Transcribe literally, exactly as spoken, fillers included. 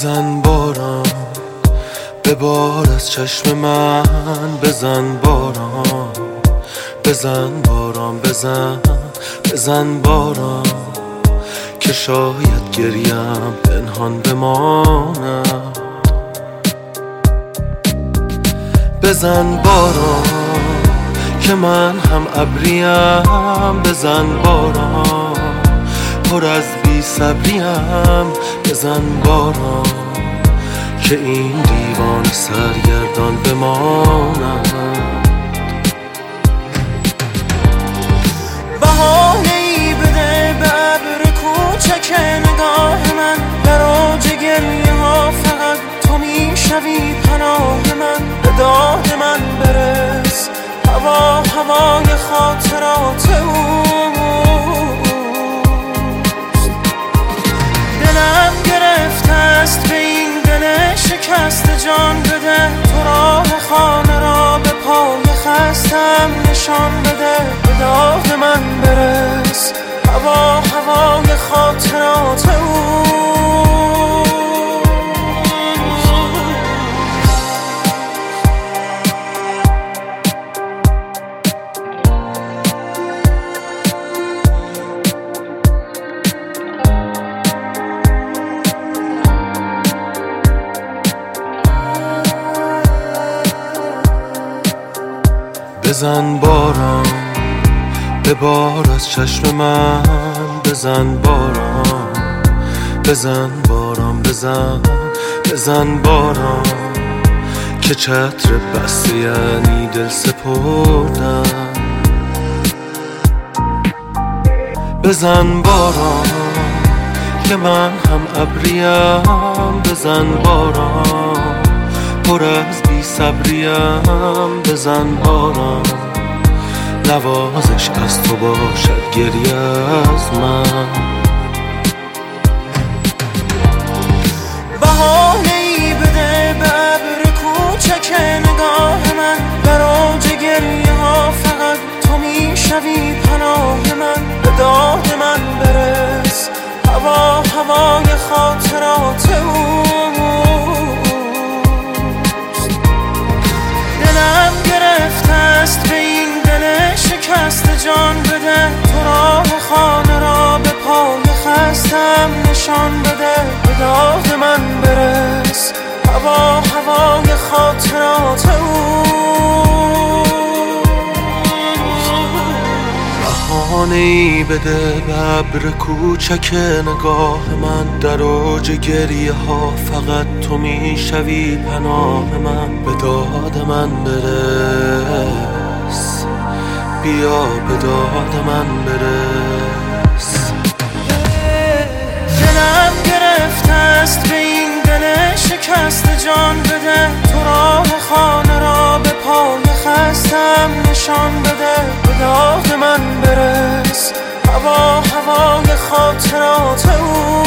بزن باران به بار از چشم من، بزن باران بزن باران بزن بزن باران که شاید گریم پنهان بماند. بزن باران که من هم ابریم، بزن باران پر از بی صبریم، بزن باران که این دیوان سرگردان بماند. بهانه‌ای بده به ابر کوچک نگاه من، در اوج گریه ها فقط تو میشوی پناه من. به داد من برس هوا هوای خاطرات اوست. دلم گرفته است به این دل شکست، جان بده تو راه خانه را به پای خستم نشان بده. به داد من برس هوا هوای خاطرات اوست. بزن باران به بار از چشم من، بزن باران بزن باران بزن بزن باران که چتر بسته یعنی دل سپردن. بزن باران که من هم ابریم، بزن باران پر از بی صبریم، بزن باران نوازش از تو باشد گریه از من. بهانه‌ای بده به ابر کوچک نگاه من، در اوج گریه ها فقط تو میشوی پناه من. به داد من برس هوا هوای خاطرات اوست. دلم گرفته است به این دل شکست، جان بده تو راه خانه را به پای خستم نشان بده. به داد من برس هوا هوای خاطرات اوست. بهانه‌ای بده به ابر کوچک نگاه من، در اوج گریه ها فقط تو میشوی پناه من. به داد من برس بیا به داد من برس. دلم گرفته است به این دل شکست، جان بده تو راه خانه را به پای خستم نشان بده. به داد من برس هوا هوای خاطرات او